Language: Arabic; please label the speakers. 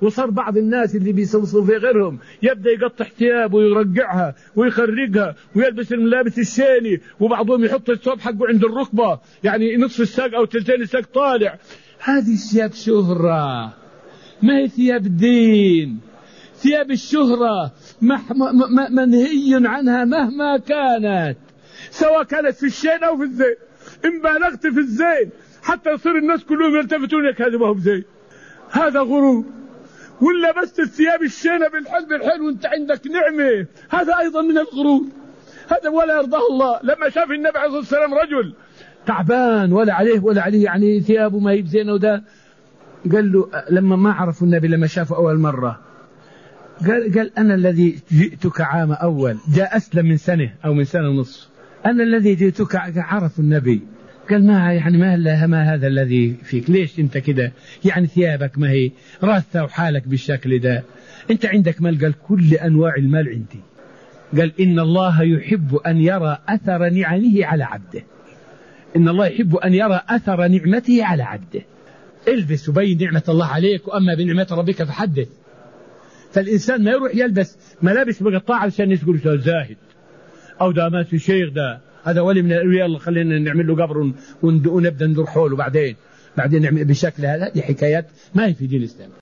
Speaker 1: وصار بعض الناس اللي بيسوسوا في غيرهم يبدأ يقطع ثيابه ويرجعها ويخرجها ويلبس الملابس الشيني، وبعضهم يحط الثوب حقه عند الركبة، يعني نصف الساق أو تلتين الساق طالع. هذه ثياب شهرة، ما هي ثياب الدين. ثياب الشهرة منهي عنها مهما كانت، سواء كانت في الشين أو في الزين. إن بالغت في الزين حتى يصير الناس كلهم يلتفتون لك، هذا ما هو زين، هذا غرور. ولا بس الثياب الشينة بالحلو وانت عندك نعمة، هذا أيضا من الغرور، هذا ولا يرضاه الله. لما شاف النبي عليه الصلاة والسلام رجل تعبان ولا عليه يعني ثيابه ما هي بزينة، وده قال له لما ما عرفوا النبي، لما شافه أول مرة قال أنا الذي جئتك عام أول، جاء أسلم من سنة أو من سنة ونصف، أنا الذي جئتك. عرف النبي قال ما هذا الذي فيك، ليش أنت كده؟ يعني ثيابك ما هي راثة وحالك بالشكل ده، أنت عندك مال. قال كل أنواع المال عندي. قال إن الله يحب أن يرى أثر نعمه على عبده، إن الله يحب أن يرى أثر نعمته على عبده. البس وبين نعمة الله عليك، وأما بنعمة ربك فحدث. فالإنسان ما يروح يلبس ملابس مقطعة علشان يقول زاهد أو ده ماشي شيخ، ده هذا ولي من الأولياء، الله خلينا نعمل له قبر ونبدأ ندور حوله بعدين نعمل بشكل هذا. دي حكايات ما هي في دين الإسلام.